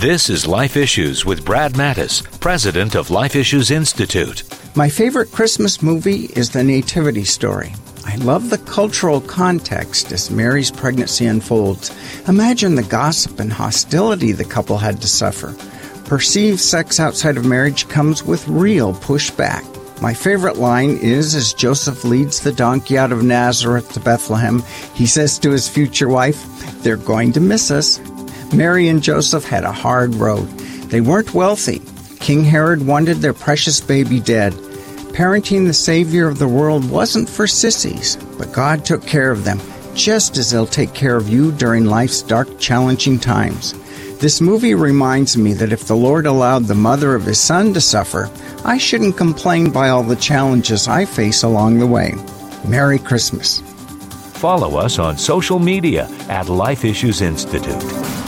This is Life Issues with Brad Mattis, president of Life Issues Institute. My favorite Christmas movie is The Nativity Story. I love the cultural context as Mary's pregnancy unfolds. Imagine the gossip and hostility the couple had to suffer. Perceived sex outside of marriage comes with real pushback. My favorite line is, as Joseph leads the donkey out of Nazareth to Bethlehem, he says to his future wife, "They're going to miss us." Mary and Joseph had a hard road. They weren't wealthy. King Herod wanted their precious baby dead. Parenting the Savior of the world wasn't for sissies, but God took care of them, just as He'll take care of you during life's dark, challenging times. This movie reminds me that if the Lord allowed the mother of His Son to suffer, I shouldn't complain by all the challenges I face along the way. Merry Christmas. Follow us on social media at Life Issues Institute.